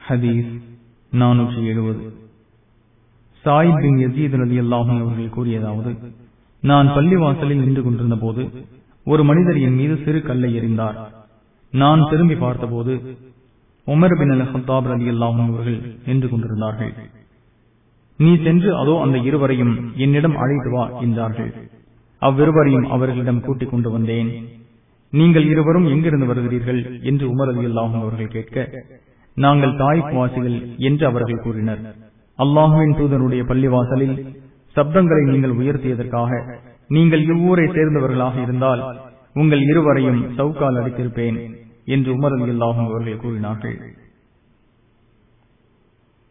ஹதீஸ் 470. Saeed bin Yazid ரலியல்லாஹு அன்ஹு அவர்கள் கூறியதாவது, நான் பள்ளிவாசலில் நின்று கொண்டிருந்த போது ஒரு மனிதர் என் மீது சிறு கல்லை எறிந்தார். நான் திரும்பி பார்த்தபோது உமர் பின் அல்-ஹத்தாப் ரலியல்லாஹு அன்ஹு அவர்கள் நின்று கொண்டிருந்தார்கள். நீ சென்று அதோ அந்த இருவரையும் என்னிடம் அழைத்து வா என்றார்கள். அவ்விருவரையும் அவர்களிடம் கூட்டிக் கொண்டு வந்தேன். நீங்கள் இருவரும் எங்கிருந்து வருகிறீர்கள் என்று உமர் ரலியல்லாஹு அன்ஹு அவர்கள் கேட்க, நாங்கள் தாயிப் வாசிகள் என்று அவர்கள் கூறினர். அல்லாஹுவின் தூதருடைய பள்ளிவாசலில் சப்தங்களை நீங்கள் உயர்த்தியதற்காக நீங்கள் இவ்வூரை சேர்ந்தவர்களாக இருந்தால் உங்கள் இருவரையும் சவுக்கால் அடித்திருப்பேன் என்று உமர் ரலியல்லாஹு அன்ஹு அவர்கள் கூறினார்கள்.